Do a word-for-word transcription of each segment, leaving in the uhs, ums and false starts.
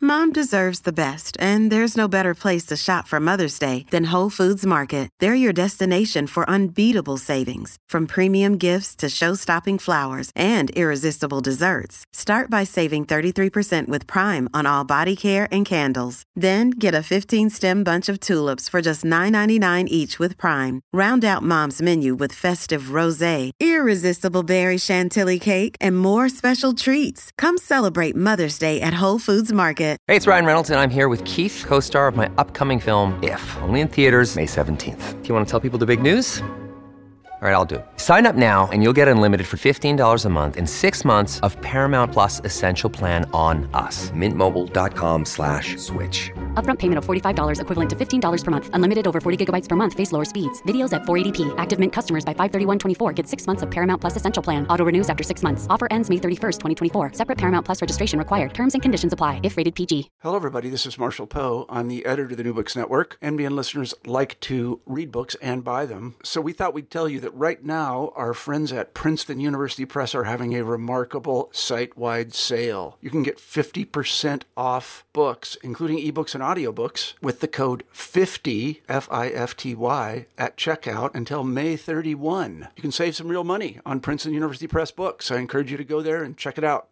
Mom deserves the best, and there's no better place to shop for Mother's Day than Whole Foods Market. They're your destination for unbeatable savings, from premium gifts to show-stopping flowers and irresistible desserts. Start by saving thirty-three percent with Prime on all body care and candles. Then get a fifteen-stem bunch of tulips for just nine ninety-nine each with Prime. Round out Mom's menu with festive rosé, irresistible berry chantilly cake, and more special treats. Come celebrate Mother's Day at Whole Foods Market. Hey, it's Ryan Reynolds, and I'm here with Keith, co-star of my upcoming film, If, only in theaters May seventeenth. Do you want to tell people the big news? All right, I'll do it. Sign up now and you'll get unlimited for fifteen dollars a month and six months of Paramount Plus Essential Plan on us. Mint Mobile dot com slash switch. Upfront payment of forty-five dollars equivalent to fifteen dollars per month. Unlimited over forty gigabytes per month. Face lower speeds. Videos at four eighty p. Active Mint customers by five thirty-one twenty-four get six months of Paramount Plus Essential Plan. Auto renews after six months. Offer ends May thirty-first, twenty twenty-four. Separate Paramount Plus registration required. Terms and conditions apply if rated P G. Hello, everybody. This is Marshall Poe. I'm the editor of the New Books Network. N B N listeners like to read books and buy them. So we thought we'd tell you that right now, our friends at Princeton University Press are having a remarkable site-wide sale. You can get fifty percent off books, including ebooks and audiobooks, with the code fifty, F I F T Y, at checkout until May thirty-first. You can save some real money on Princeton University Press books. I encourage you to go there and check it out.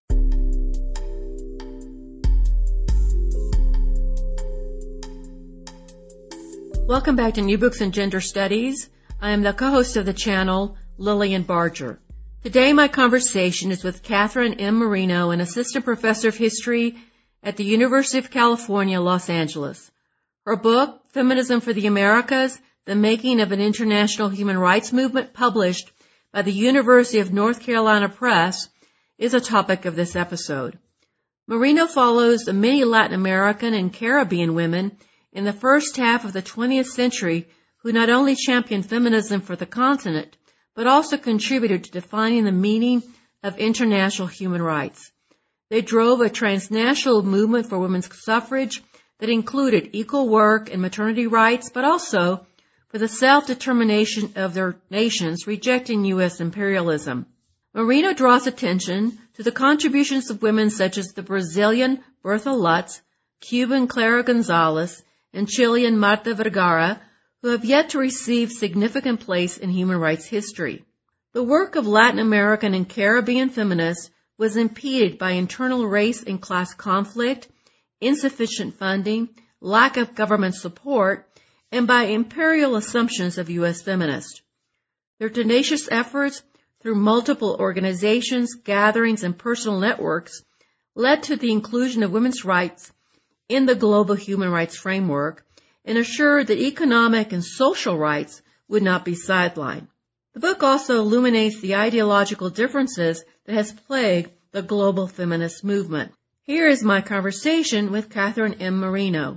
Welcome back to New Books in Gender Studies. I am the co-host of the channel, Lillian Barger. Today my conversation is with Catherine M. Marino, an assistant professor of history at the University of California, Los Angeles. Her book, Feminism for the Americas, The Making of an International Human Rights Movement, published by the University of North Carolina Press, is a topic of this episode. Marino follows the many Latin American and Caribbean women in the first half of the twentieth century who not only championed feminism for the continent, but also contributed to defining the meaning of international human rights. They drove a transnational movement for women's suffrage that included equal work and maternity rights, but also for the self-determination of their nations, rejecting U S imperialism. Marino draws attention to the contributions of women such as the Brazilian Bertha Lutz, Cuban Clara Gonzalez, and Chilean Marta Vergara, who have yet to receive significant place in human rights history. The work of Latin American and Caribbean feminists was impeded by internal race and class conflict, insufficient funding, lack of government support, and by imperial assumptions of U S feminists. Their tenacious efforts through multiple organizations, gatherings, and personal networks led to the inclusion of women's rights in the global human rights framework and assured that economic and social rights would not be sidelined. The book also illuminates the ideological differences that has plagued the global feminist movement. Here is my conversation with Catherine M. Marino.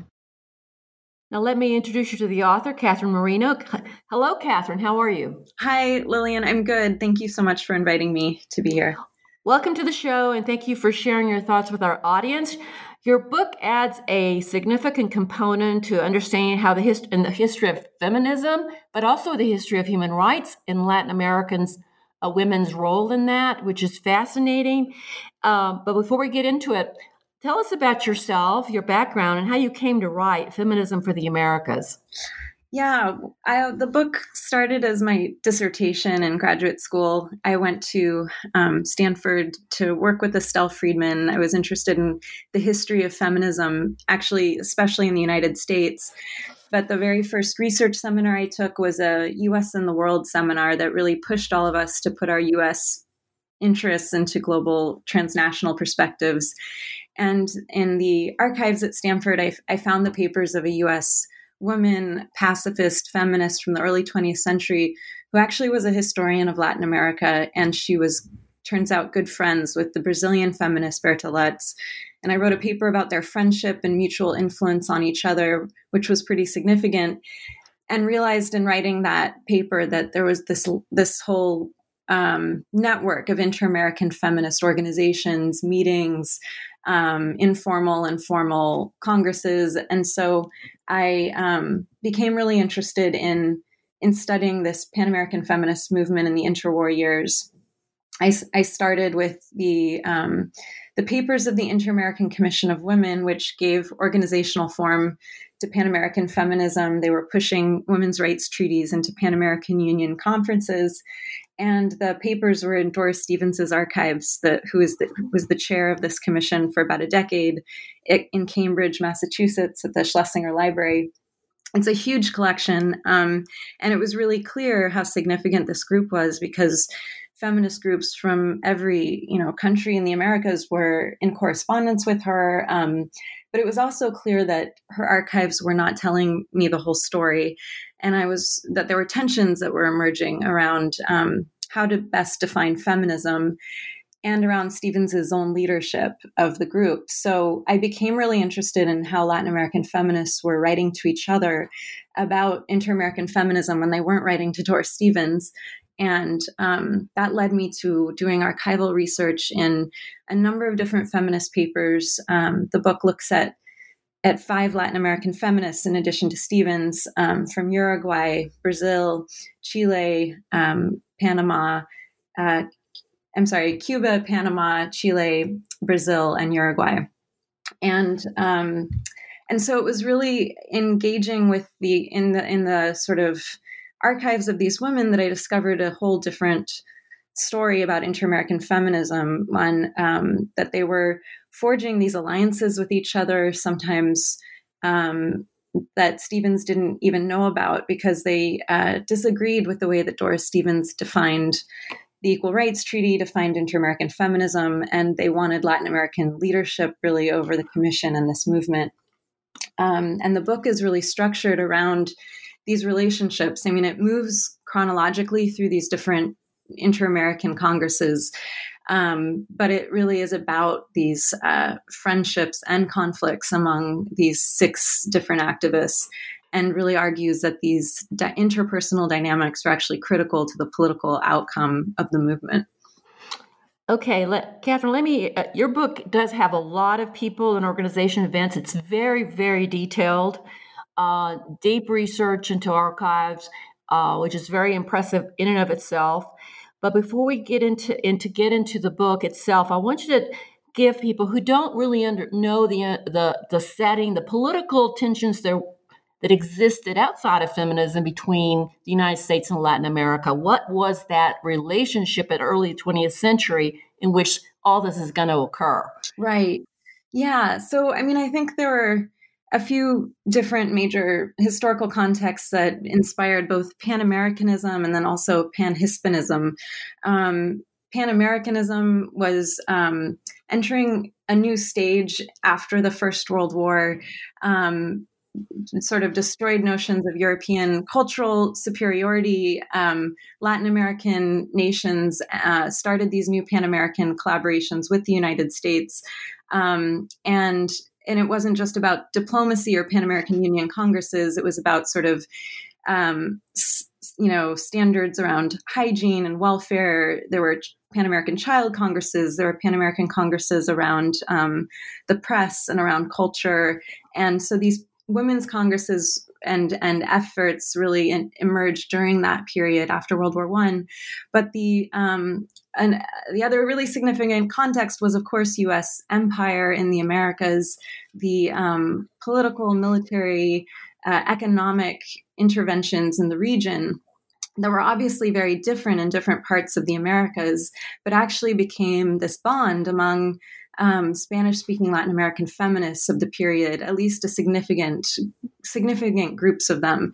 Now let me introduce you to the author, Catherine Marino. Hello, Catherine. How are you? Hi, Lillian. I'm good. Thank you so much for inviting me to be here. Welcome to the show, and thank you for sharing your thoughts with our audience. Your book adds a significant component to understanding how the hist- in the history of feminism, but also the history of human rights in Latin Americans, uh, women's role in that, which is fascinating. Uh, but before we get into it, tell us about yourself, your background, and how you came to write Feminism for the Americas. Yeah, I, the book started as my dissertation in graduate school. I went to um, Stanford to work with Estelle Friedman. I was interested in the history of feminism, actually, especially in the United States. But the very first research seminar I took was a U S and the World seminar that really pushed all of us to put our U S interests into global transnational perspectives. And in the archives at Stanford, I, I found the papers of a U S woman, pacifist, feminist from the early twentieth century, who actually was a historian of Latin America. And she was, turns out, good friends with the Brazilian feminist Berta Lutz. And I wrote a paper about their friendship and mutual influence on each other, which was pretty significant, and realized in writing that paper that there was this, this whole um, network of inter-American feminist organizations, meetings, um, informal and formal congresses. And so I um, became really interested in, in studying this Pan-American feminist movement in the interwar years. I, I started with the um, the Papers of the Inter-American Commission of Women, which gave organizational form to Pan-American feminism. They were pushing women's rights treaties into Pan-American Union conferences. And the papers were in Doris Stevens's archives, the, who is the, was the chair of this commission for about a decade in Cambridge, Massachusetts, at the Schlesinger Library. It's a huge collection. Um, and it was really clear how significant this group was, because feminist groups from every, you know, country in the Americas were in correspondence with her. Um, but it was also clear that her archives were not telling me the whole story. And I was, that there were tensions that were emerging around um, how to best define feminism and around Stevens's own leadership of the group. So I became really interested in how Latin American feminists were writing to each other about inter-American feminism when they weren't writing to Doris Stevens. And um, that led me to doing archival research in a number of different feminist papers. Um, the book looks at at five Latin American feminists, in addition to Stevens, um, from Uruguay, Brazil, Chile, um, Panama, uh, I'm sorry, Cuba, Panama, Chile, Brazil, and Uruguay. And um, and so it was really engaging with the in the in the sort of archives of these women that I discovered a whole different story about inter-American feminism, one um, that they were forging these alliances with each other, sometimes um, that Stevens didn't even know about, because they uh, disagreed with the way that Doris Stevens defined the Equal Rights Treaty, defined inter-American feminism, and they wanted Latin American leadership really over the commission and this movement. Um, and the book is really structured around these relationships. I mean, it moves chronologically through these different inter-American congresses, um, but it really is about these uh, friendships and conflicts among these six different activists, and really argues that these di- interpersonal dynamics are actually critical to the political outcome of the movement. Okay, let, Catherine, let me, uh, your book does have a lot of people and organization events. It's very, very detailed, uh, deep research into archives, uh, which is very impressive in and of itself. But before we get into, into get into the book itself, I want you to give people who don't really under, know the, uh, the the setting, the political tensions there that existed outside of feminism between the United States and Latin America. What was that relationship at early twentieth century in which all this is going to occur? Right. Yeah. So, I mean, I think there were a few different major historical contexts that inspired both Pan-Americanism and then also Pan-Hispanism. Um, Pan-Americanism was um, entering a new stage after the First World War. Um, sort of destroyed notions of European cultural superiority. Um, Latin American nations uh, started these new Pan-American collaborations with the United States. Um, and and it wasn't just about diplomacy or Pan-American Union congresses. It was about sort of, um, you know, standards around hygiene and welfare. There were Pan-American Child Congresses. There were Pan-American Congresses around um, the press and around culture. And so these women's congresses and and efforts really in, emerged during that period after World War One. But the um, and the other really significant context was, of course, U S empire in the Americas, the um, political, military, uh, economic interventions in the region that were obviously very different in different parts of the Americas, but actually became this bond among Um, Spanish-speaking Latin American feminists of the period, at least a significant, significant groups of them.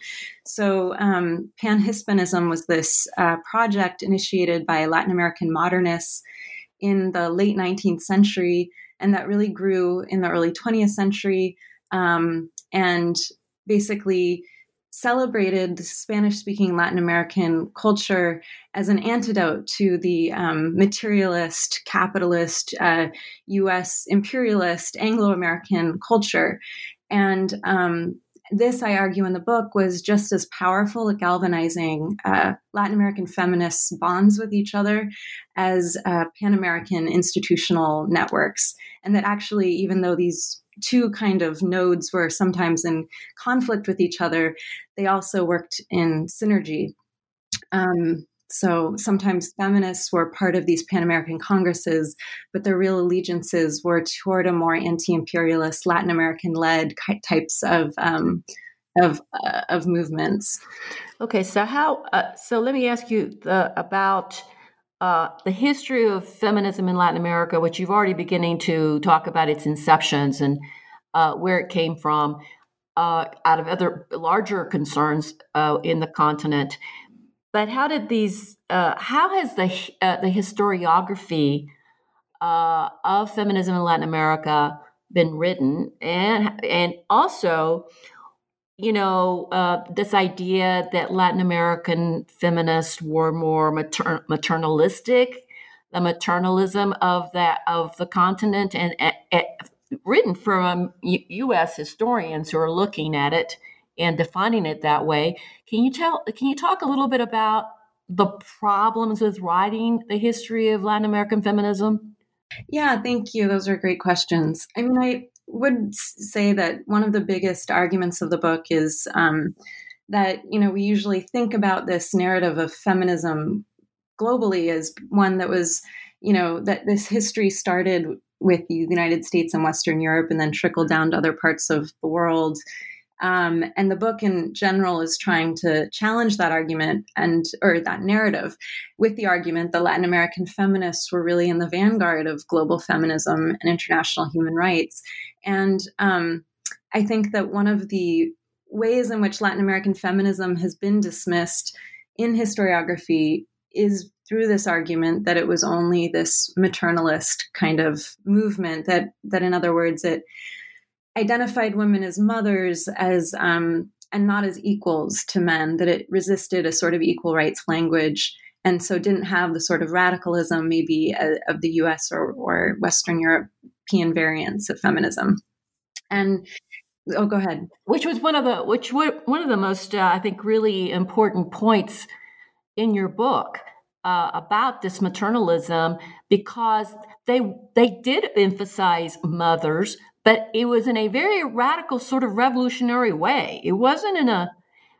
So um, Pan-Hispanism was this uh, project initiated by Latin American modernists in the late nineteenth century, and that really grew in the early twentieth century, um, and basically celebrated the Spanish-speaking Latin American culture as an antidote to the um, materialist, capitalist, uh, U S imperialist, Anglo-American culture. And um, this, I argue in the book, was just as powerful at galvanizing uh, Latin American feminists' bonds with each other as uh, Pan-American institutional networks. And that actually, even though these two kind of nodes were sometimes in conflict with each other, they also worked in synergy. Um, So sometimes feminists were part of these Pan-American Congresses, but their real allegiances were toward a more anti-imperialist, Latin American-led types of um, of uh, of movements. Okay, so how? Uh, so let me ask you the, about uh, the history of feminism in Latin America, which you've already beginning to talk about its inceptions and uh, where it came from, uh, out of other larger concerns uh, in the continent. But how did these? Uh, how has the uh, the historiography uh, of feminism in Latin America been written, and and also, you know, uh, this idea that Latin American feminists were more mater- maternalistic, the maternalism of that of the continent, and uh, uh, written from U- U.S. historians who are looking at it and defining it that way. Can you tell? Can you talk a little bit about the problems with writing the history of Latin American feminism? Yeah, thank you. Those are great questions. I mean, I would say that one of the biggest arguments of the book is um, that, you know, we usually think about this narrative of feminism globally as one that was, you know, that this history started with the United States and Western Europe and then trickled down to other parts of the world. Um, and the book in general is trying to challenge that argument and or that narrative with the argument that Latin American feminists were really in the vanguard of global feminism and international human rights. And um, I think that one of the ways in which Latin American feminism has been dismissed in historiography is through this argument that it was only this maternalist kind of movement, that that in other words, it identified women as mothers, as um, and not as equals to men, that it resisted a sort of equal rights language, and so didn't have the sort of radicalism maybe uh, of the U S or, or Western European variants of feminism. And oh, go ahead. Which was one of the which one of the most uh, I think really important points in your book uh, about this maternalism, because they they did emphasize mothers, but it was in a very radical sort of revolutionary way. It wasn't in a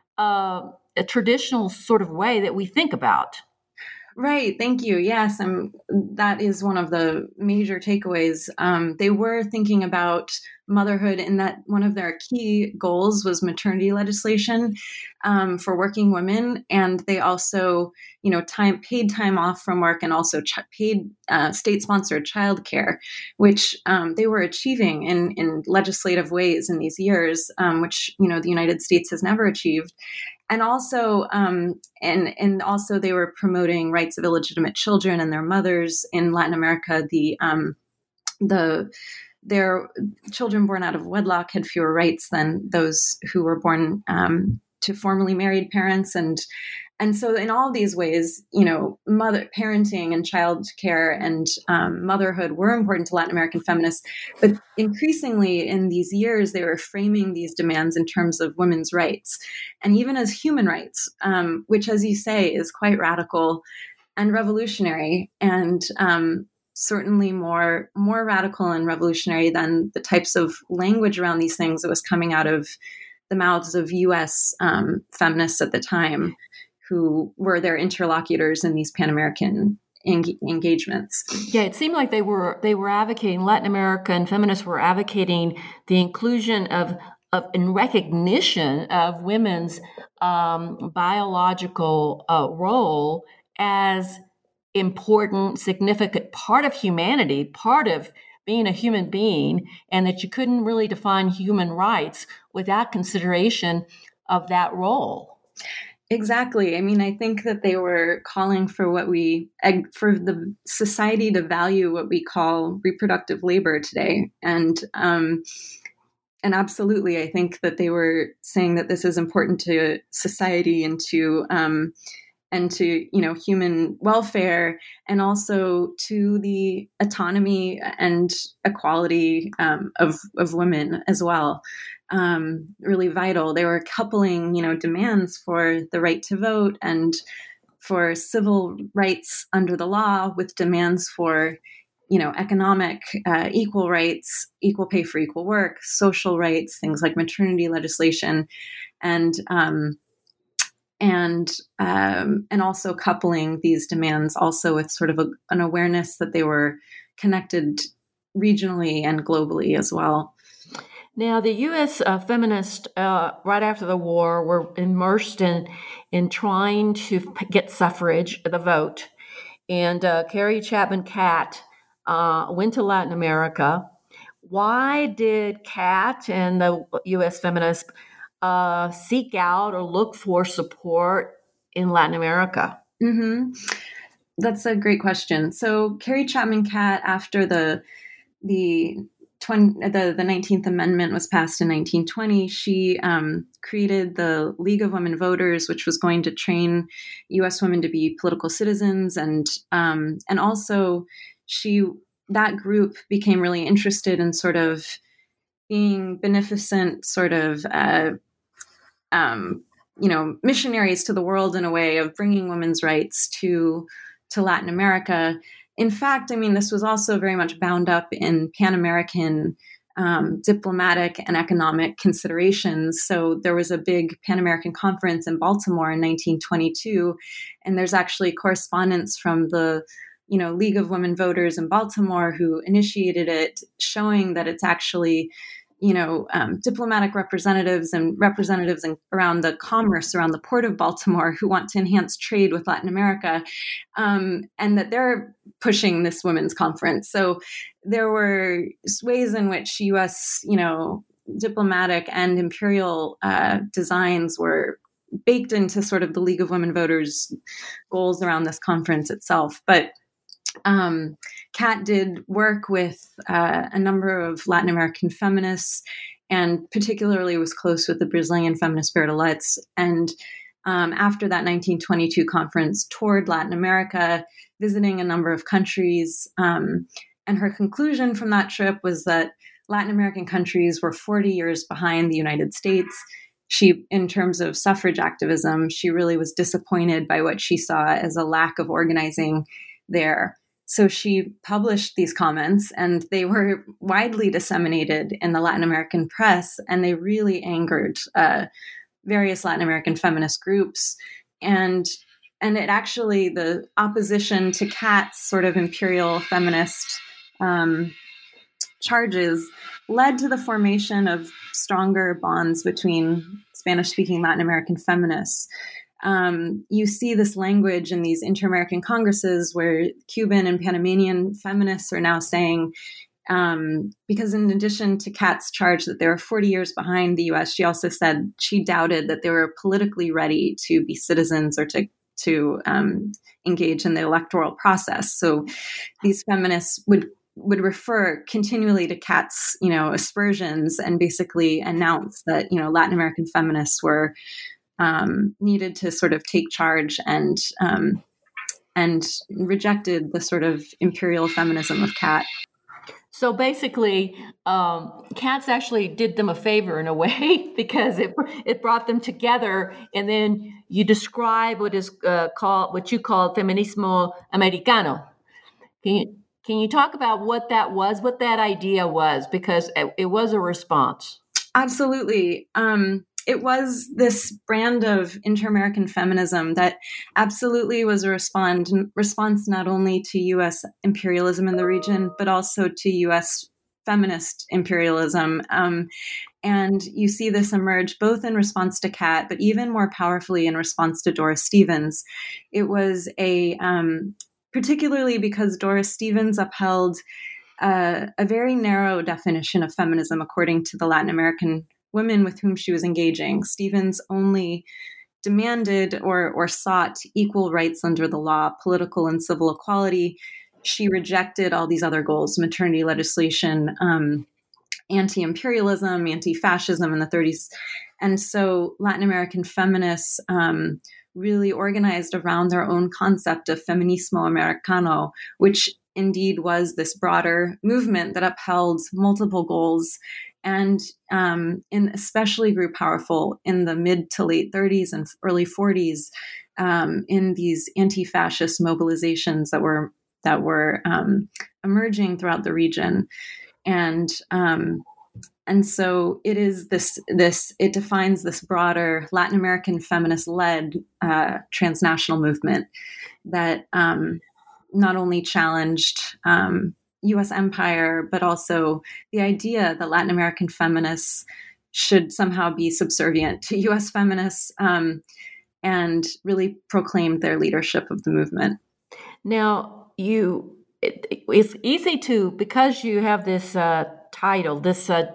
uh, a traditional sort of way that we think about. Right. Thank you. Yes. Um, that is one of the major takeaways. Um, they were thinking about motherhood in that one of their key goals was maternity legislation um, for working women. And they also, you know, time paid time off from work and also ch- paid uh, state-sponsored childcare, which um, they were achieving in, in legislative ways in these years, um, which, you know, the United States has never achieved. And also, um, and and also, they were promoting rights of illegitimate children and their mothers in Latin America. The um, the their children born out of wedlock had fewer rights than those who were born um, to formally married parents, and and so in all these ways, you know, mother parenting and child care and um, motherhood were important to Latin American feminists. But increasingly in these years, they were framing these demands in terms of women's rights and even as human rights, um, which, as you say, is quite radical and revolutionary, and um, certainly more more radical and revolutionary than the types of language around these things that was coming out of the mouths of U S um, feminists at the time, who were their interlocutors in these Pan-American en- engagements. Yeah, it seemed like they were they were advocating, Latin American feminists were advocating the inclusion of of in recognition of women's um, biological uh, role as important, significant part of humanity, part of being a human being, and that you couldn't really define human rights without consideration of that role. Exactly. I mean, I think that they were calling for what we, for the society to value what we call reproductive labor today. And, um, and absolutely, I think that they were saying that this is important to society and to, um, and to, you know, human welfare, and also to the autonomy and equality um, of, of women as well. Um, really vital. They were coupling, you know, demands for the right to vote and for civil rights under the law with demands for, you know, economic uh, equal rights, equal pay for equal work, social rights, things like maternity legislation, and um, and um, and also coupling these demands also with sort of a, an awareness that they were connected regionally and globally as well. Now, the U S uh, feminists, uh, right after the war, were immersed in in trying to get suffrage, the vote. And uh, Carrie Chapman Catt uh, went to Latin America. Why did Catt and the U S feminists uh, seek out or look for support in Latin America? Mm-hmm. That's a great question. So Carrie Chapman Catt, after the the twenty, the, the nineteenth Amendment was passed in nineteen twenty, she um, created the League of Women Voters, which was going to train U S women to be political citizens. And um, and also she that group became really interested in sort of being beneficent sort of, uh, um, you know, missionaries to the world in a way of bringing women's rights to to Latin America. In fact, I mean, this was also very much bound up in Pan-American um, diplomatic and economic considerations. So there was a big Pan-American conference in Baltimore in nineteen twenty-two, and there's actually correspondence from the, you know, League of Women Voters in Baltimore who initiated it, showing that it's actually, you know, um, diplomatic representatives and representatives in, around the commerce around the port of Baltimore who want to enhance trade with Latin America, um, and that they're pushing this women's conference. So there were ways in which U S, you know, diplomatic and imperial uh, designs were baked into sort of the League of Women Voters goals around this conference itself. But Um, Catt did work with uh, a number of Latin American feminists, and particularly was close with the Brazilian feminist Bertolettes. And um, after that nineteen twenty-two conference, toured Latin America, visiting a number of countries. Um, and her conclusion from that trip was that Latin American countries were forty years behind the United States. She, in terms of suffrage activism, she really was disappointed by what she saw as a lack of organizing there. So she published these comments, and they were widely disseminated in the Latin American press, and they really angered uh, various Latin American feminist groups. And and it actually, the opposition to Catt's sort of imperial feminist um, charges led to the formation of stronger bonds between Spanish-speaking Latin American feminists. Um, you see this language in these inter-American congresses where Cuban and Panamanian feminists are now saying, um, because in addition to Catt's charge that they were forty years behind the U S, she also said she doubted that they were politically ready to be citizens or to to um, engage in the electoral process. So these feminists would would refer continually to Catt's, you know, aspersions, and basically announce that, you know, Latin American feminists were Um, needed to sort of take charge, and um, and rejected the sort of imperial feminism of Catt. So basically, um, Catt's actually did them a favor in a way, because it it brought them together. And then you describe what is uh, called what you call feminismo americano. Can you can you talk about what that was, what that idea was, because it, it was a response? Absolutely. Um, It was this brand of inter-American feminism that absolutely was a respond, response not only to U S imperialism in the region, but also to U S feminist imperialism. Um, and you see this emerge both in response to Catt, but even more powerfully in response to Doris Stevens. It was a, um, particularly because Doris Stevens upheld uh, a very narrow definition of feminism according to the Latin American women with whom she was engaging. Stevens only demanded or, or sought equal rights under the law, political and civil equality. She rejected all these other goals: maternity legislation, um, anti-imperialism, anti-fascism in the thirties. And so Latin American feminists um, really organized around their own concept of feminismo americano, which indeed was this broader movement that upheld multiple goals, and um, and especially grew powerful in the mid to late thirties and early forties um, in these anti-fascist mobilizations that were that were um, emerging throughout the region. And um, and so it is this, this, it defines this broader Latin American feminist-led uh, transnational movement that um, not only challenged um, U S empire, but also the idea that Latin American feminists should somehow be subservient to U S feminists, um, and really proclaimed their leadership of the movement. Now, you, it, it's easy to, because you have this uh, title, this, uh,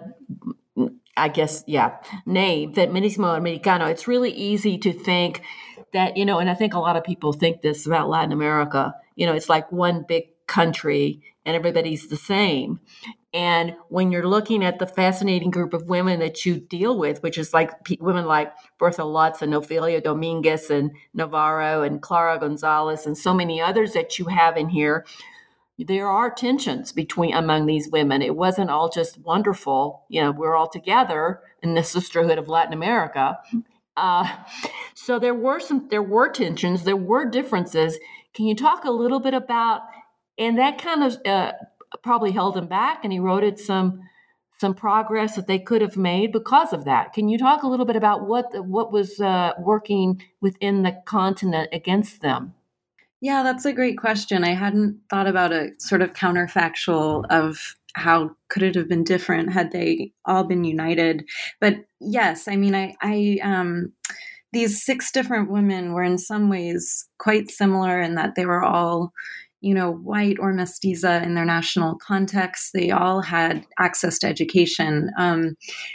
I guess, yeah, name, Feminismo Americano, it's really easy to think that, you know, and I think a lot of people think this about Latin America, you know, it's like one big country and everybody's the same. And when you're looking at the fascinating group of women that you deal with, which is like p- women like Bertha Lutz and Ofelia Dominguez and Navarro and Clara Gonzalez and so many others that you have in here, there are tensions between among these women. It wasn't all just wonderful. You know, we're all together in the sisterhood of Latin America. Uh, so there were some, there were tensions, there were differences. Can you talk a little bit about, and that kind of uh, probably held him back, and he eroded some some progress that they could have made because of that. Can you talk a little bit about what what was uh, working within the continent against them? Yeah, that's a great question. I hadn't thought about a sort of counterfactual of how could it have been different had they all been united. But yes, I mean, I, I um, these six different women were in some ways quite similar in that they were all, you know, white or mestiza in their national context. They all had access to education, um,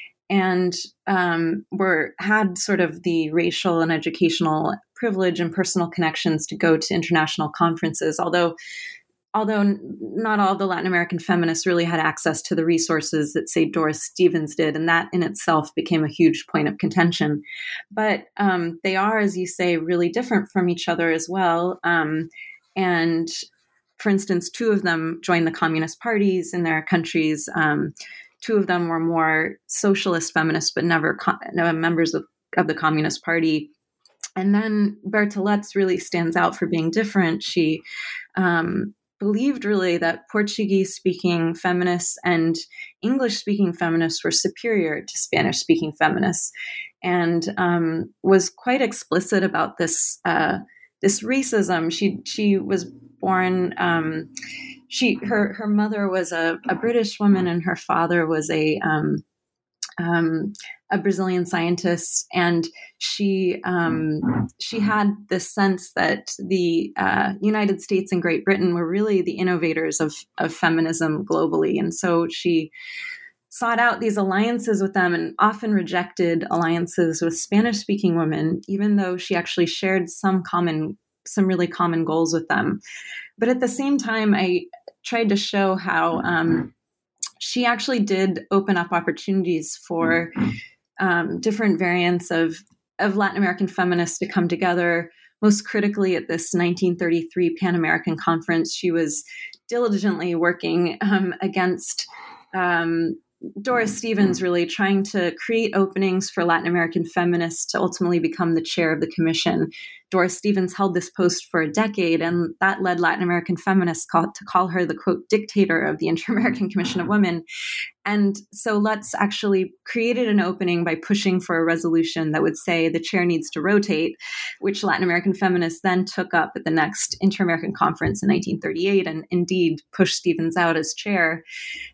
and um, were had sort of the racial and educational privilege and personal connections to go to international conferences. Although, although not all of the Latin American feminists really had access to the resources that, say, Doris Stevens did, and that in itself became a huge point of contention. But um, they are, as you say, really different from each other as well, um, and for instance, two of them joined the communist parties in their countries. Um, two of them were more socialist feminists, but never co- no, members of, of the Communist Party. And then Berta Lutz really stands out for being different. She um, believed really that Portuguese-speaking feminists and English-speaking feminists were superior to Spanish-speaking feminists, and um, was quite explicit about this uh, this racism. She she was born. Um, she her her mother was a, a British woman, and her father was a um, um, a Brazilian scientist. And she um, she had this sense that the uh, United States and Great Britain were really the innovators of of feminism globally, and so she sought out these alliances with them and often rejected alliances with Spanish-speaking women, even though she actually shared some common, some really common goals with them. But at the same time, I tried to show how um, she actually did open up opportunities for um, different variants of, of Latin American feminists to come together. Most critically, at this nineteen thirty-three Pan American Conference, she was diligently working um, against um, Doris Stevens, really trying to create openings for Latin American feminists to ultimately become the chair of the commission. Doris Stevens held this post for a decade, and that led Latin American feminists call, to call her the, quote, dictator of the Inter-American Commission of Women. And so Lutz actually created an opening by pushing for a resolution that would say the chair needs to rotate, which Latin American feminists then took up at the next Inter-American Conference in nineteen thirty-eight, and indeed pushed Stevens out as chair.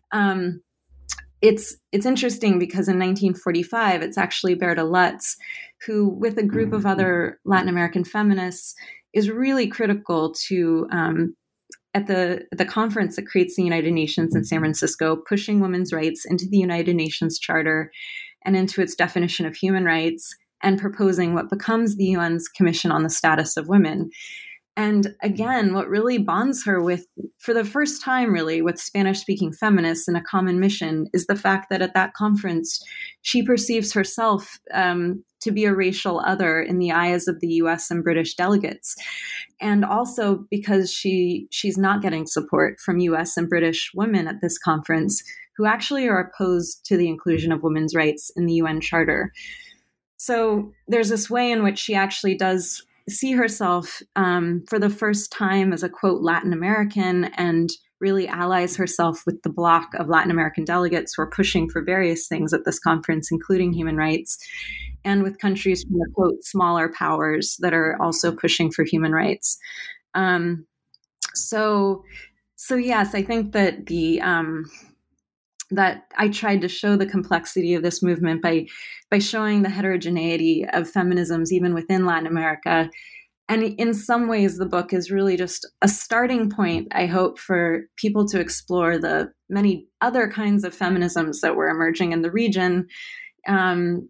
Um, It's it's interesting because in nineteen forty-five, it's actually Berta Lutz who, with a group of other Latin American feminists, is really critical to, um, at the, the conference that creates the United Nations in San Francisco, pushing women's rights into the United Nations Charter and into its definition of human rights, and proposing what becomes the U N's Commission on the Status of Women. And again, what really bonds her with, for the first time really, with Spanish-speaking feminists in a common mission is the fact that at that conference, she perceives herself um, to be a racial other in the eyes of the U S and British delegates. And also because she she's not getting support from U S and British women at this conference who actually are opposed to the inclusion of women's rights in the U N Charter. So there's this way in which she actually does see herself um, for the first time as a, quote, Latin American, and really allies herself with the bloc of Latin American delegates who are pushing for various things at this conference, including human rights, and with countries from the, quote, smaller powers that are also pushing for human rights. Um, so, so yes, I think that the um, that I tried to show the complexity of this movement by by showing the heterogeneity of feminisms even within Latin America. And in some ways, the book is really just a starting point, I hope, for people to explore the many other kinds of feminisms that were emerging in the region. Um,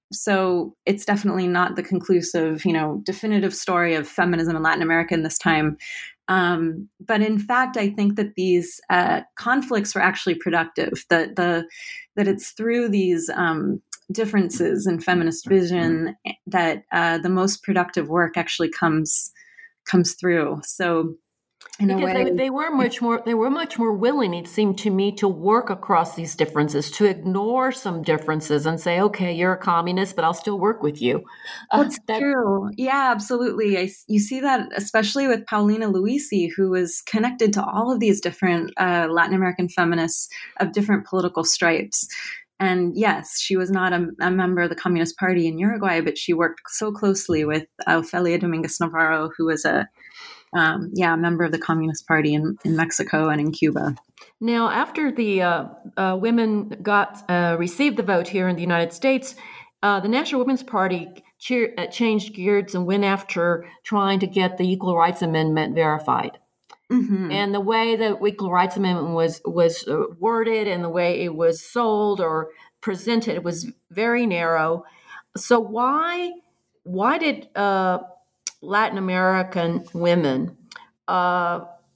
so it's definitely not the conclusive, you know, definitive story of feminism in Latin America in this time. Um, but in fact, I think that these uh, conflicts were actually productive, that the that it's through these um, differences in feminist vision that uh, the most productive work actually comes comes through. So in because a way, they, they were much more they were much more willing, it seemed to me, to work across these differences, to ignore some differences and say, okay, you're a communist, but I'll still work with you. Uh, That's that, true. Yeah, absolutely. I, you see that especially with Paulina Luisi, who was connected to all of these different uh, Latin American feminists of different political stripes. And yes, she was not a, a member of the Communist Party in Uruguay, but she worked so closely with Ofelia Dominguez Navarro, who was a um, yeah a member of the Communist Party in, in Mexico and in Cuba. Now, after the uh, uh, women got uh, received the vote here in the United States, uh, the National Women's Party cheer, uh, changed gears and went after trying to get the Equal Rights Amendment verified. Mm-hmm. And the way the Equal Rights Amendment was was uh, worded and the way it was sold or presented was very narrow. So why why did uh, Latin American women uh,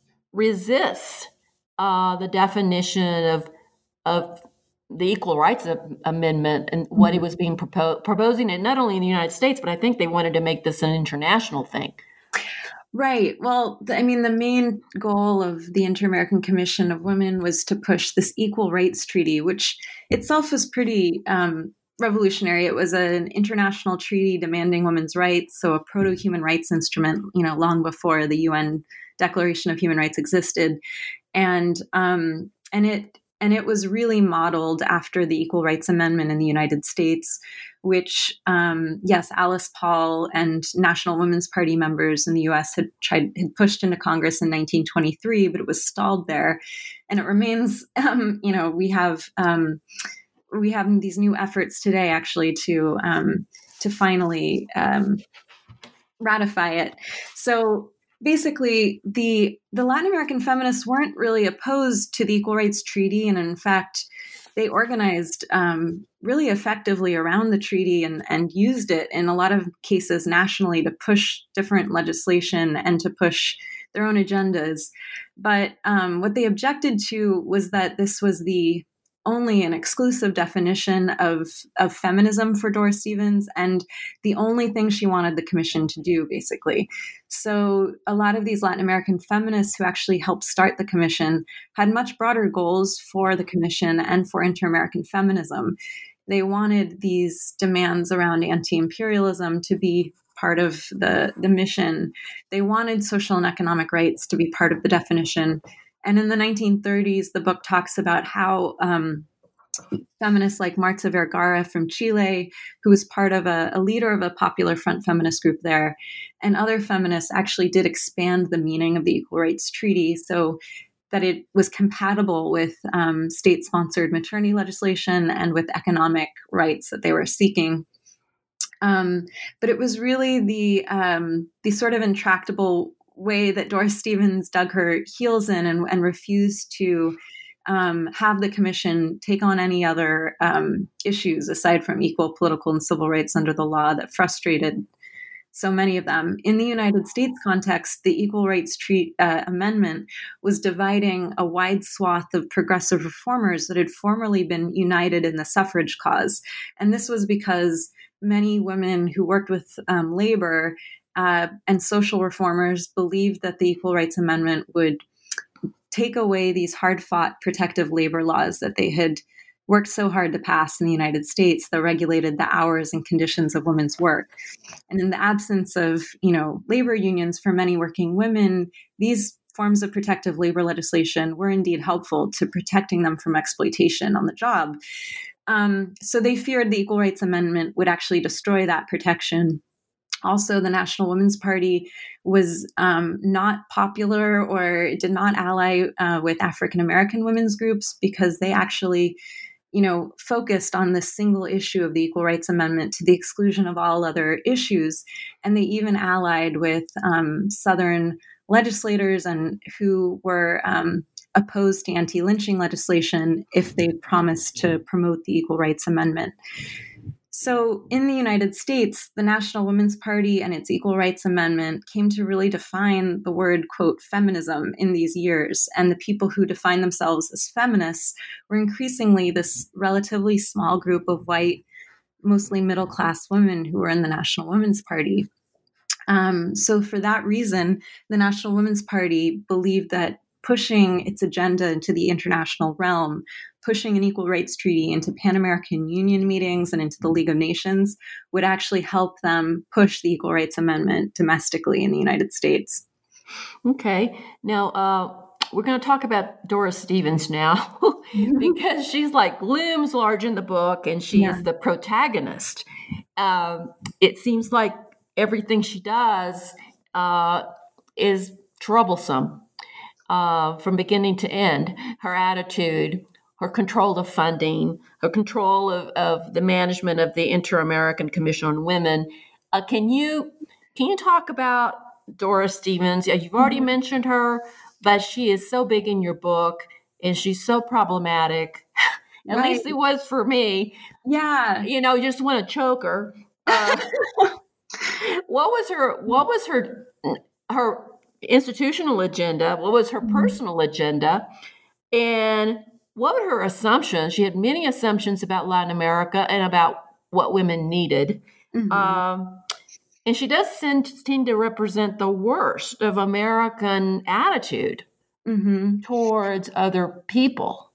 resist uh, the definition of of the Equal Rights Amendment and what mm-hmm. it was being proposed, proposing it not only in the United States, but I think they wanted to make this an international thing. Right. Well, I mean, the main goal of the Inter-American Commission of Women was to push this Equal Rights Treaty, which itself was pretty um, revolutionary. It was an international treaty demanding women's rights, so a proto-human rights instrument, you know, long before the U N Declaration of Human Rights existed, and um, and it and it was really modeled after the Equal Rights Amendment in the United States, which, um, yes, Alice Paul and National Women's Party members in the U S had tried, had pushed into Congress in nineteen twenty-three, but it was stalled there. And it remains, um, you know, we have um, we have these new efforts today, actually, to um, to finally um, ratify it. So basically, the the Latin American feminists weren't really opposed to the Equal Rights Treaty, and in fact, they organized um, really effectively around the treaty and, and used it in a lot of cases nationally to push different legislation and to push their own agendas. But um, what they objected to was that this was the only an exclusive definition of, of feminism for Doris Stevens and the only thing she wanted the commission to do, basically. So a lot of these Latin American feminists who actually helped start the commission had much broader goals for the commission and for inter-American feminism. They wanted these demands around anti-imperialism to be part of the, the mission. They wanted social and economic rights to be part of the definition. And in the nineteen thirties, the book talks about how um, feminists like Marta Vergara from Chile, who was part of a, a leader of a Popular Front feminist group there, and other feminists actually did expand the meaning of the Equal Rights Treaty so that it was compatible with um, state-sponsored maternity legislation and with economic rights that they were seeking. Um, but it was really the um, the sort of intractable way that Doris Stevens dug her heels in and, and refused to um, have the commission take on any other um, issues aside from equal political and civil rights under the law that frustrated so many of them. In the United States context, the Equal Rights Treaty uh, Amendment was dividing a wide swath of progressive reformers that had formerly been united in the suffrage cause. And this was because many women who worked with um, labor Uh, and social reformers believed that the Equal Rights Amendment would take away these hard-fought protective labor laws that they had worked so hard to pass in the United States that regulated the hours and conditions of women's work. And in the absence of, you know, labor unions for many working women, these forms of protective labor legislation were indeed helpful to protecting them from exploitation on the job. Um, so they feared the Equal Rights Amendment would actually destroy that protection. Also, the National Women's Party was um, not popular or did not ally uh, with African American women's groups because they actually, you know, focused on this single issue of the Equal Rights Amendment to the exclusion of all other issues. And they even allied with um, Southern legislators and who were um, opposed to anti-lynching legislation if they promised to promote the Equal Rights Amendment. So in the United States, the National Women's Party and its Equal Rights Amendment came to really define the word, quote, feminism in these years. And the people who define themselves as feminists were increasingly this relatively small group of white, mostly middle-class women who were in the National Women's Party. Um, so for that reason, the National Women's Party believed that pushing its agenda into the international realm, pushing an equal rights treaty into Pan-American Union meetings and into the League of Nations would actually help them push the Equal Rights Amendment domestically in the United States. Okay. Now, uh, we're going to talk about Doris Stevens now because she's like looms large in the book and she yeah. is the protagonist. Um, it seems like everything she does uh, is troublesome. Uh, from beginning to end, her attitude, her control of funding, her control of, of the management of the Inter-American Commission on Women. Uh, can you can you talk about Doris Stevens? You've already mm-hmm. mentioned her, but she is so big in your book, and she's so problematic. At right. least it was for me. Yeah, you know, you just want to choke her. Uh, what was her? What was her? Her institutional agenda? What was her personal agenda? And what were her assumptions? She had many assumptions about Latin America and about what women needed. Mm-hmm. Um, and she does seem, seem to represent the worst of American attitude mm-hmm. towards other people.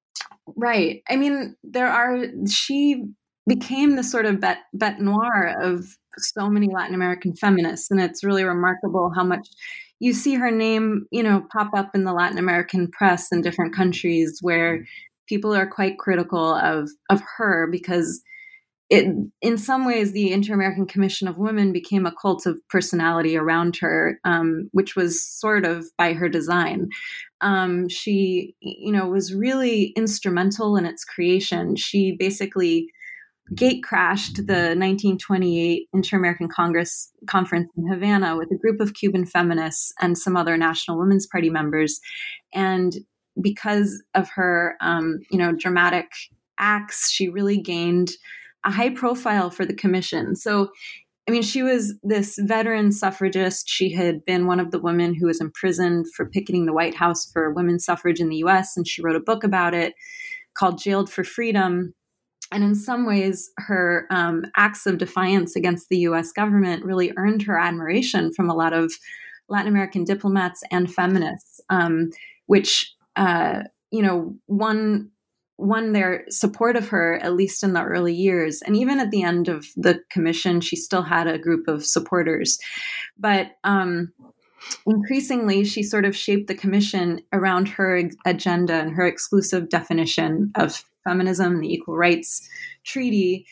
Right. I mean, there are, she became the sort of bête, bête noire of so many Latin American feminists. And it's really remarkable how much you see her name, you know, pop up in the Latin American press in different countries where people are quite critical of, of her because it, in some ways, the Inter-American Commission of Women became a cult of personality around her, um, which was sort of by her design. Um, she, you know, was really instrumental in its creation. She basically gate crashed the nineteen twenty-eight Inter-American Congress conference in Havana with a group of Cuban feminists and some other National Women's Party members. And because of her, um, you know, dramatic acts, she really gained a high profile for the commission. So, I mean, she was this veteran suffragist. She had been one of the women who was imprisoned for picketing the White House for women's suffrage in the U S. And she wrote a book about it called Jailed for Freedom. And in some ways, her um, acts of defiance against the U S government really earned her admiration from a lot of Latin American diplomats and feminists, um, which, uh, you know, won, won their support of her, at least in the early years. And even at the end of the commission, she still had a group of supporters. But um, increasingly, she sort of shaped the commission around her agenda and her exclusive definition of feminism, the Equal Rights Treaty.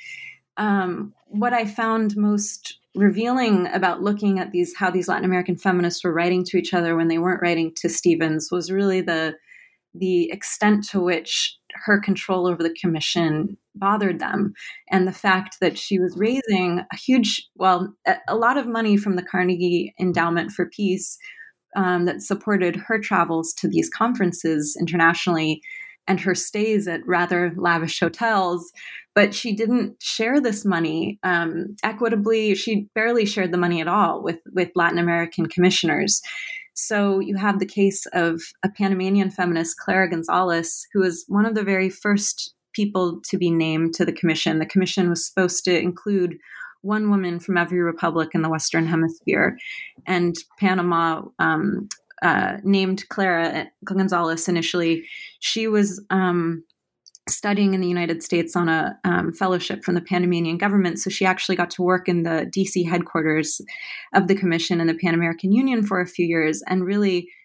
Um, what I found most revealing about looking at these, how these Latin American feminists were writing to each other when they weren't writing to Stevens, was really the the extent to which her control over the commission bothered them, and the fact that she was raising a huge, well, a, a lot of money from the Carnegie Endowment for Peace um, that supported her travels to these conferences internationally and her stays at rather lavish hotels, but she didn't share this money um, equitably. She barely shared the money at all with, with Latin American commissioners. So you have the case of a Panamanian feminist, Clara Gonzalez, who was one of the very first people to be named to the commission. The commission was supposed to include one woman from every republic in the Western Hemisphere, and Panama um, Uh, named Clara Gonzalez initially. She was um, studying in the United States on a um, fellowship from the Panamanian government. So she actually got to work in the D C headquarters of the Commission and the Pan American Union for a few years and really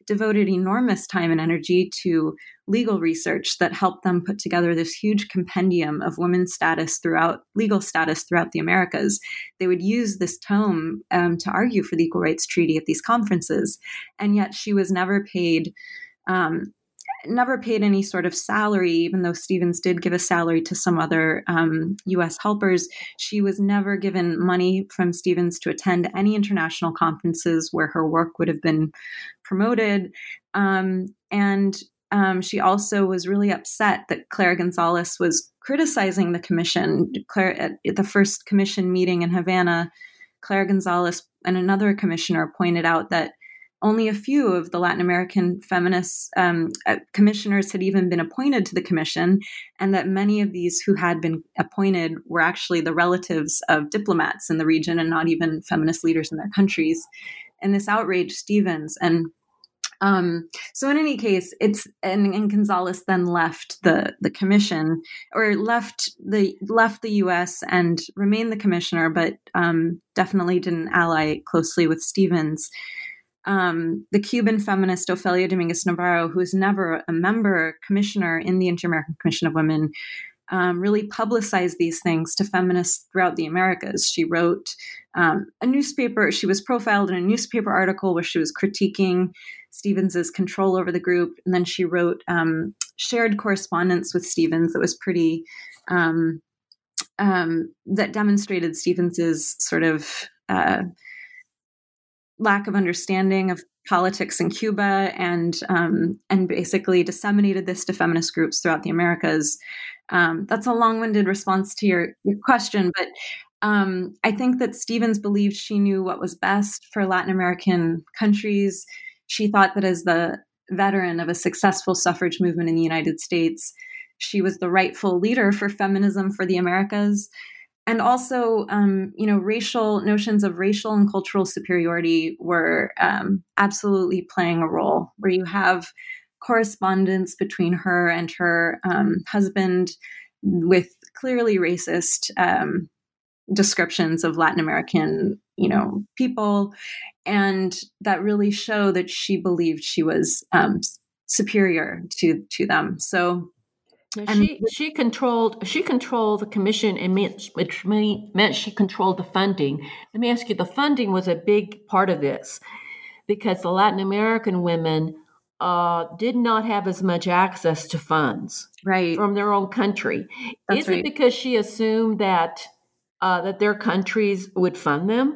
devoted enormous time and energy to legal research that helped them put together this huge compendium of women's status throughout legal status throughout the Americas. They would use this tome um, to argue for the Equal Rights Treaty at these conferences, and yet she was never paid. Um, never paid any sort of salary, even though Stevens did give a salary to some other um, U S helpers. She was never given money from Stevens to attend any international conferences where her work would have been promoted. Um, and um, she also was really upset that Clara Gonzalez was criticizing the commission. Claire, at, at the first commission meeting in Havana, Clara Gonzalez and another commissioner pointed out that only a few of the Latin American feminist um, uh, commissioners had even been appointed to the commission, and that many of these who had been appointed were actually the relatives of diplomats in the region and not even feminist leaders in their countries. And this outraged Stevens. And um, so in any case, it's and, and Gonzalez then left the the commission, or left the left the U S and remained the commissioner, but um, definitely didn't ally closely with Stevens. Um, the Cuban feminist Ofelia Dominguez Navarro, who was never a member commissioner in the Inter-American Commission of Women, um, really publicized these things to feminists throughout the Americas. She wrote um, a newspaper, she was profiled in a newspaper article where she was critiquing Stevens's control over the group. And then she wrote um, shared correspondence with Stevens that was pretty, um, um, that demonstrated Stevens's sort of uh, lack of understanding of politics in Cuba, and um, and basically disseminated this to feminist groups throughout the Americas. Um, that's a long-winded response to your, your question, but um, I think that Stevens believed she knew what was best for Latin American countries. She thought that as the veteran of a successful suffrage movement in the United States, she was the rightful leader for feminism for the Americas. And also, um, you know, racial notions of racial and cultural superiority were um, absolutely playing a role, where you have correspondence between her and her um, husband with clearly racist um, descriptions of Latin American, you know, people, and that really show that she believed she was um, superior to to them. So. And she she controlled she controlled the commission, and meant, which meant she controlled the funding. Let me ask you: the funding was a big part of this, because the Latin American women uh, did not have as much access to funds right. from their own country. That's Is right. it because she assumed that uh, that their countries would fund them?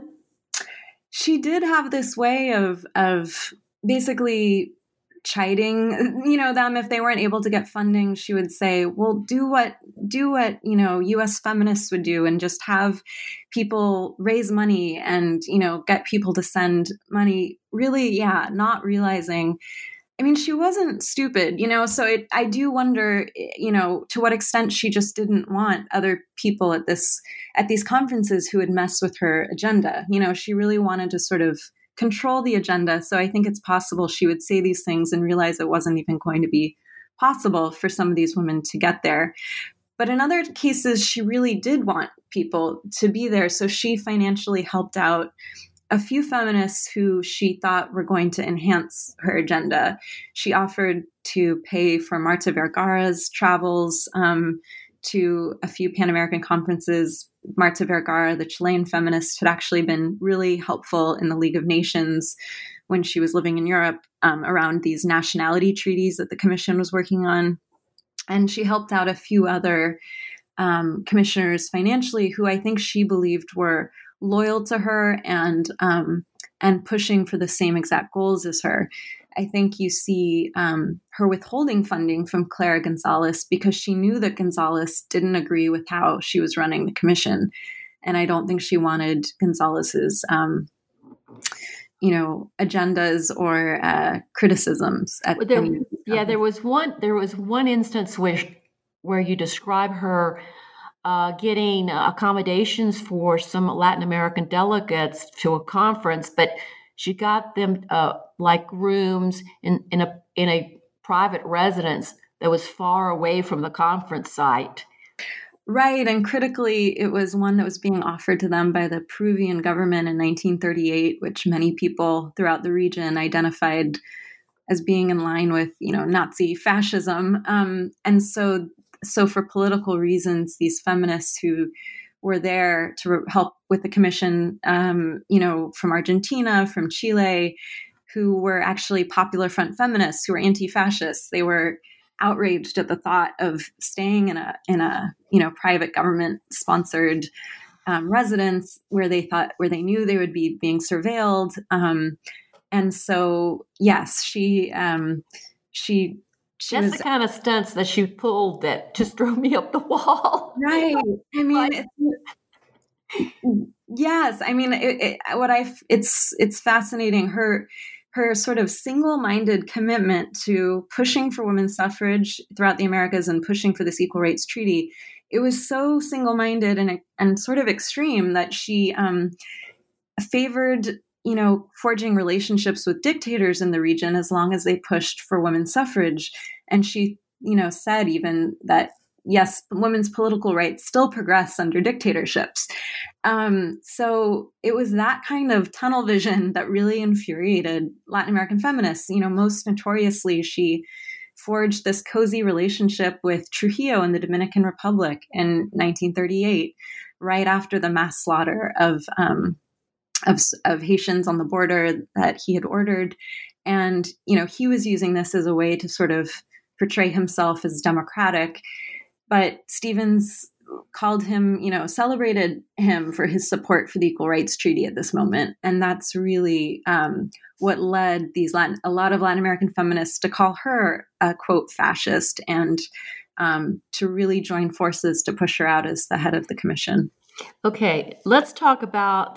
She did have this way of of basically chiding, you know, them if they weren't able to get funding. She would say, well, do what, do what, you know, U S feminists would do, and just have people raise money and, you know, get people to send money. Really, yeah, not realizing, I mean, she wasn't stupid, you know, so it, I do wonder, you know, to what extent she just didn't want other people at this, at these conferences who would mess with her agenda. You know, she really wanted to sort of control the agenda. So I think it's possible she would say these things and realize it wasn't even going to be possible for some of these women to get there. But in other cases, she really did want people to be there. So she financially helped out a few feminists who she thought were going to enhance her agenda. She offered to pay for Marta Vergara's travels um, to a few Pan-American conferences. Marta Vergara, the Chilean feminist, had actually been really helpful in the League of Nations when she was living in Europe um, around these nationality treaties that the commission was working on. And she helped out a few other um, commissioners financially who I think she believed were loyal to her and um, and pushing for the same exact goals as her. I think you see um, her withholding funding from Clara Gonzalez because she knew that Gonzalez didn't agree with how she was running the commission. And I don't think she wanted Gonzalez's, um, you know, agendas or uh, criticisms. At Well, there, any yeah, there was one. There was one instance where where you describe her uh, getting accommodations for some Latin American delegates to a conference, but she got them uh, like rooms in, in a in a private residence that was far away from the conference site. Right. And critically, it was one that was being offered to them by the Peruvian government in nineteen thirty-eight, which many people throughout the region identified as being in line with, you know, Nazi fascism. Um, and so, so for political reasons, these feminists who were there to re- help with the commission, um, you know, from Argentina, from Chile, who were actually Popular Front feminists, who were anti-fascists. They were outraged at the thought of staying in a in a you know private government sponsored um, residence where they thought where they knew they would be being surveilled. Um, and so, yes, she um, she. She That's was, the kind of stunts that she pulled that just drove me up the wall. right. I mean, Like, it's, yes. I mean, it, it, what I it's it's fascinating. Her her sort of single-minded commitment to pushing for women's suffrage throughout the Americas and pushing for this Equal Rights Treaty. It was so single-minded and and sort of extreme that she um, favored, you know, forging relationships with dictators in the region as long as they pushed for women's suffrage. And she, you know, said even that, yes, women's political rights still progress under dictatorships. Um, so it was that kind of tunnel vision that really infuriated Latin American feminists. You know, most notoriously, she forged this cozy relationship with Trujillo in the Dominican Republic in nineteen thirty-eight, right after the mass slaughter of um, Of, of Haitians on the border that he had ordered. And, you know, he was using this as a way to sort of portray himself as democratic. But Stevens called him, you know, celebrated him for his support for the Equal Rights Treaty at this moment. And that's really um, what led these Latin, a lot of Latin American feminists to call her a, quote, fascist, and um, to really join forces to push her out as the head of the commission. okay, let's talk about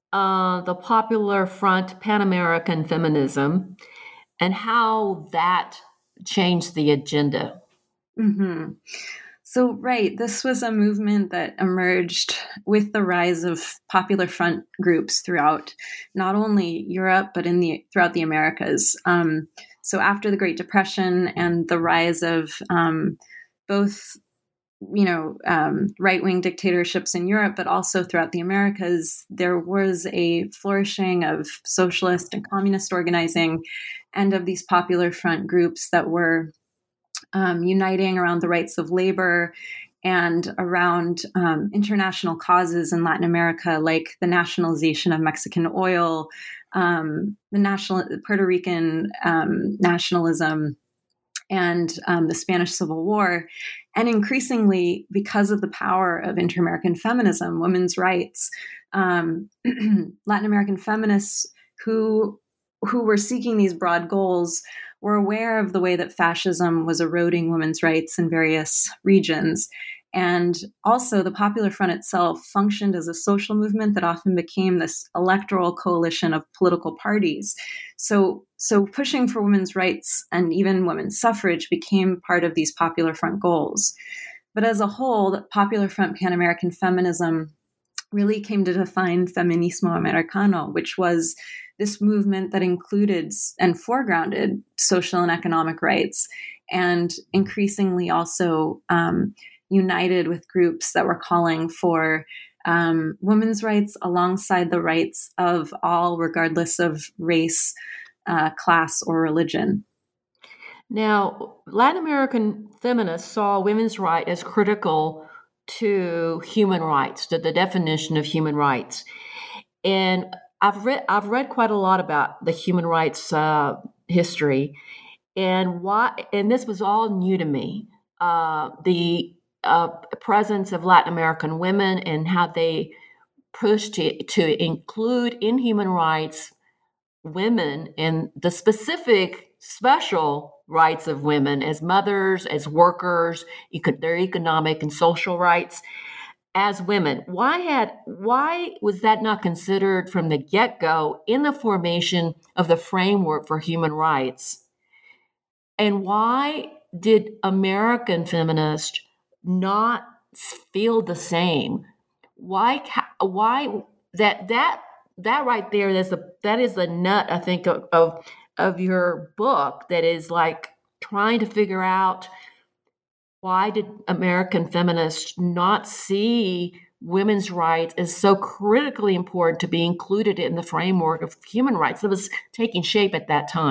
uh, the Popular Front Pan-American feminism and how that changed the agenda. Mm-hmm. So, right, this was a movement that emerged with the rise of Popular Front groups throughout not only Europe, but in the throughout the Americas. Um, so after the Great Depression and the rise of um, both, you know, um, right-wing dictatorships in Europe, but also throughout the Americas, there was a flourishing of socialist and communist organizing and of these Popular Front groups that were Um, uniting around the rights of labor and around um, international causes in Latin America, like the nationalization of Mexican oil, um, the national Puerto Rican um, nationalism, and um, the Spanish Civil War. And increasingly, because of the power of inter-American feminism, women's rights, um, Latin American feminists who who were seeking these broad goals were aware of the way that fascism was eroding women's rights in various regions. And also the Popular Front itself functioned as a social movement that often became this electoral coalition of political parties. So, so pushing for women's rights and even women's suffrage became part of these Popular Front goals. But as a whole, the Popular Front Pan-American feminism really came to define Feminismo Americano, which was this movement that included and foregrounded social and economic rights, and increasingly also um, united with groups that were calling for um, women's rights alongside the rights of all, regardless of race, uh, class, or religion. Now, Latin American feminists saw women's rights as critical to human rights, to the definition of human rights. And I've read I've read quite a lot about the human rights uh, history, and why. And this was all new to me. Uh, the uh, presence of Latin American women and how they pushed to, to include in human rights women and the specific special rights of women as mothers, as workers, eco- their economic and social rights. As women, why had why was that not considered from the get-go in the formation of the framework for human rights? And why did American feminists not feel the same? Why why that that that right there is the that is the nut, I think, of of, of your book, that is like trying to figure out, why did American feminists not see women's rights as so critically important to be included in the framework of human rights that was taking shape at that time?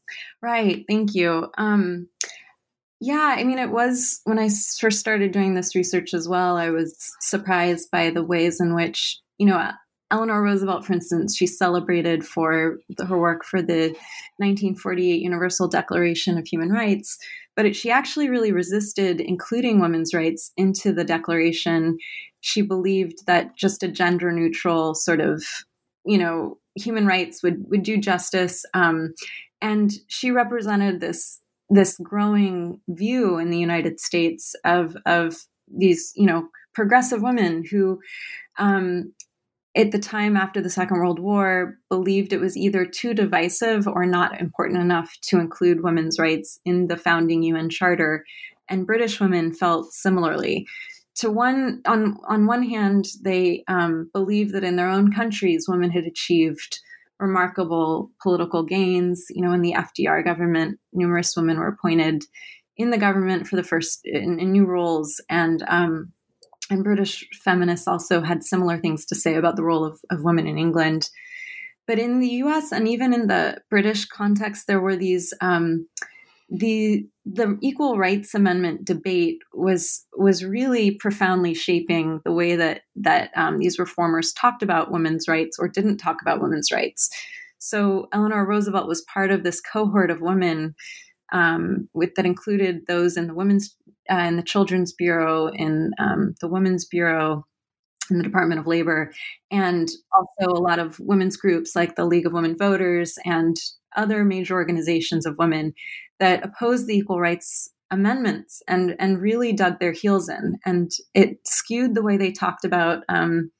Right. Thank you. Um, yeah, I mean, it was when I first started doing this research as well, I was surprised by the ways in which, you know, Eleanor Roosevelt, for instance, she celebrated for the, her work for the nineteen forty-eight Universal Declaration of Human Rights, but it, she actually really resisted including women's rights into the Declaration. She believed that just a gender neutral sort of, you know, human rights would, would do justice. Um, and she represented this this growing view in the United States of, of these, you know, progressive women who, um, at the time after the Second World War, believed it was either too divisive or not important enough to include women's rights in the founding U N Charter. And British women felt similarly. To one, on, on one hand, they um, believed that in their own countries, women had achieved remarkable political gains. You know, in the F D R government, numerous women were appointed in the government for the first in, in new roles, and um, and British feminists also had similar things to say about the role of, of women in England. But in the U S and even in the British context, there were these um, the the Equal Rights Amendment debate was was really profoundly shaping the way that that um, these reformers talked about women's rights or didn't talk about women's rights. So Eleanor Roosevelt was part of this cohort of women um, with that included those in the women's uh, in the Children's Bureau, in um, the Women's Bureau, in the Department of Labor, and also a lot of women's groups like the League of Women Voters and other major organizations of women that opposed the Equal Rights Amendments and, and really dug their heels in. And it skewed the way they talked about um,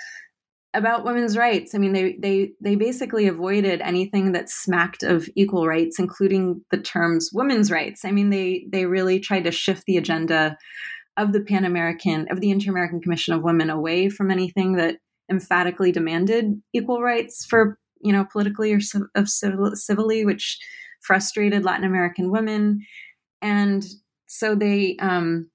about women's rights. I mean, they they they basically avoided anything that smacked of equal rights, including the terms women's rights. I mean, they they really tried to shift the agenda of the Pan American, of the Inter-American Commission of Women away from anything that emphatically demanded equal rights for, you know, politically or of civil, civilly, which frustrated Latin American women. And so they um,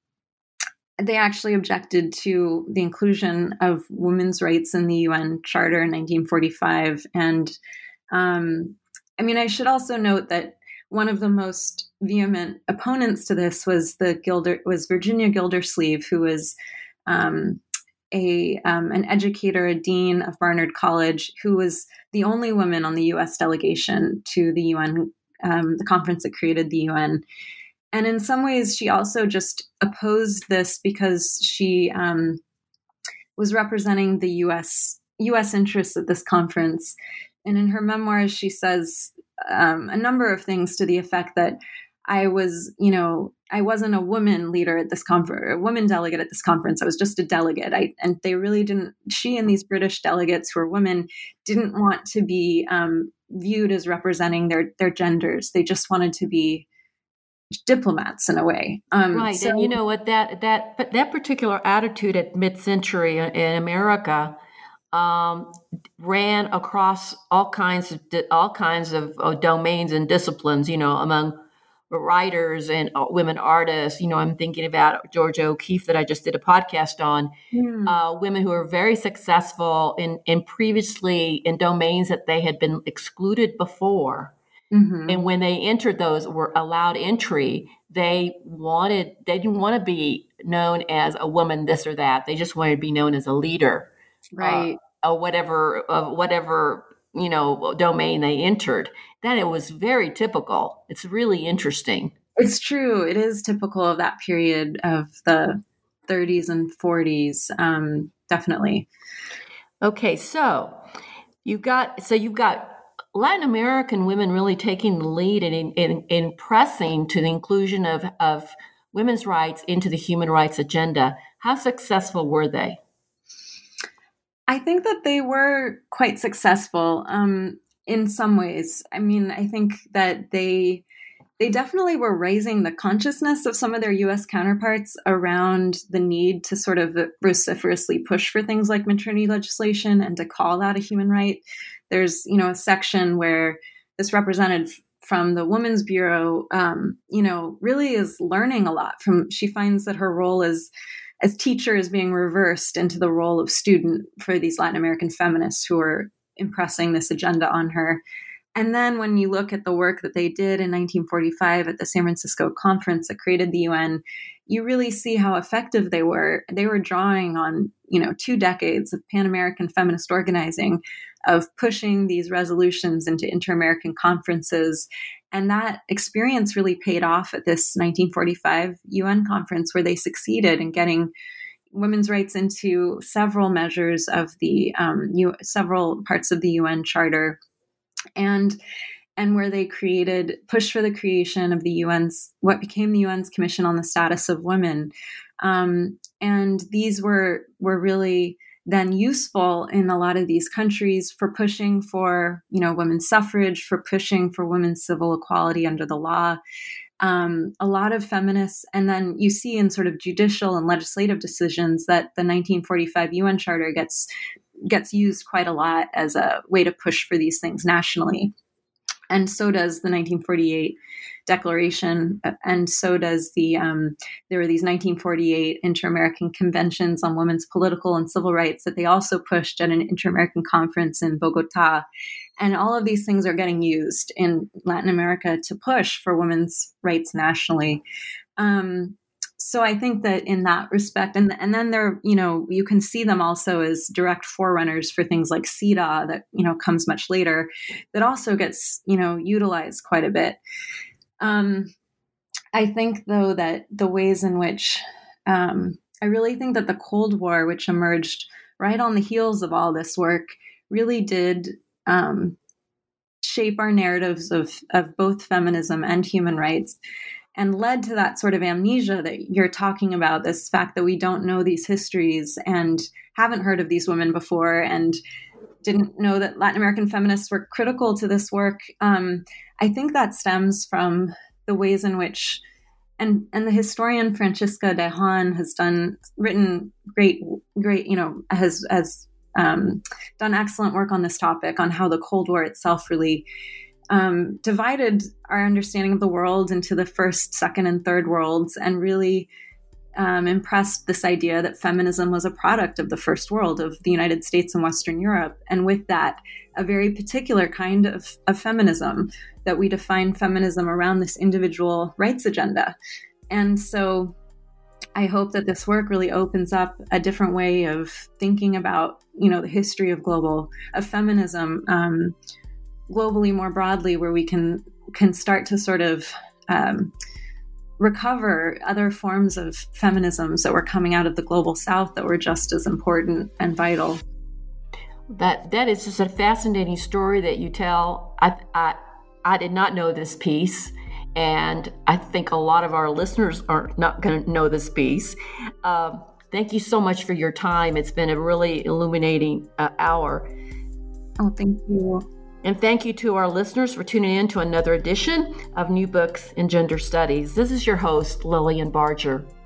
they actually objected to the inclusion of women's rights in the U N Charter in nineteen forty-five. And um, I mean, I should also note that one of the most vehement opponents to this was the Gilder was Virginia Gildersleeve, who was um, a um, an educator, a dean of Barnard College, who was the only woman on the U S delegation to the U N, um, the conference that created the U N. And in some ways, she also just opposed this because she um, was representing the U S U S interests at this conference. And in her memoirs, she says um, a number of things to the effect that I was, you know, I wasn't a woman leader at this conference, a woman delegate at this conference. I was just a delegate. I, and they really didn't, she and these British delegates who were women didn't want to be um, viewed as representing their, their genders. They just wanted to be diplomats in a way. Um, right. so, and you know what, that, that, but that particular attitude at mid-century in America um, ran across all kinds of, all kinds of uh, domains and disciplines, you know, among writers and uh, women artists. You know, I'm thinking about Georgia O'Keeffe that I just did a podcast on, mm. uh, women who are very successful in, in previously in domains that they had been excluded before. Mm-hmm. And when they entered those, were allowed entry, they wanted, they didn't want to be known as a woman, this or that. They just wanted to be known as a leader. Right. Uh, or whatever, of whatever, you know, domain they entered. That it was very typical. It's really interesting. It's true. It is typical of that period of the thirties and forties. Um, definitely. Okay. So you've got, so you've got Latin American women really taking the lead in, in, in pressing to the inclusion of, of women's rights into the human rights agenda. How successful were they? I think that they were quite successful um, in some ways. I mean, I think that they they definitely were raising the consciousness of some of their U S counterparts around the need to sort of vociferously push for things like maternity legislation and to call that a human right. There's, you know, a section where this representative from the Women's Bureau, um, you know, really is learning a lot from, she finds that her role as as teacher is being reversed into the role of student for these Latin American feminists who are impressing this agenda on her. And then when you look at the work that they did in nineteen forty-five at the San Francisco conference that created the U N, you really see how effective they were. They were drawing on, you know, two decades of Pan-American feminist organizing, of pushing these resolutions into inter-American conferences. And that experience really paid off at this nineteen forty-five U N conference, where they succeeded in getting women's rights into several measures of the um, U- several parts of the U N Charter. And and where they created, pushed for the creation of the U N's, what became the U N's Commission on the Status of Women. Um, and these were were really then useful in a lot of these countries for pushing for, you know, women's suffrage, for pushing for women's civil equality under the law. Um, a lot of feminists, and then you see in sort of judicial and legislative decisions that the nineteen forty-five U N Charter gets gets used quite a lot as a way to push for these things nationally. And so does the nineteen forty-eight Declaration, and so does the, um, there were these nineteen forty-eight Inter-American Conventions on Women's Political and Civil Rights that they also pushed at an Inter-American conference in Bogota. And all of these things are getting used in Latin America to push for women's rights nationally. Um, So I think that in that respect, and and then there, you know, you can see them also as direct forerunners for things like C E D A that, you know, comes much later, that also gets, you know, utilized quite a bit. Um, I think, though, that the ways in which, um, I really think that the Cold War, which emerged right on the heels of all this work, really did um, shape our narratives of of both feminism and human rights, and led to that sort of amnesia that you're talking about, this fact that we don't know these histories and haven't heard of these women before, and didn't know that Latin American feminists were critical to this work. Um, I think that stems from the ways in which, and and the historian Francisca de Haan has done, written great, great, you know, has, has um, done excellent work on this topic, on how the Cold War itself really Um, divided our understanding of the world into the first, second, and third worlds, and really um, impressed this idea that feminism was a product of the first world, of the United States and Western Europe. And with that, a very particular kind of, of feminism, that we define feminism around this individual rights agenda. And so I hope that this work really opens up a different way of thinking about, you know, the history of global, of feminism, um, globally more broadly, where we can can start to sort of um, recover other forms of feminisms that were coming out of the global South that were just as important and vital. That that is just a fascinating story that you tell. I I, I did not know this piece, and I think a lot of our listeners are not going to know this piece. Uh, thank you so much for your time. It's been a really illuminating uh, hour. Oh, thank you. And thank you to our listeners for tuning in to another edition of New Books in Gender Studies. This is your host, Lillian Barger.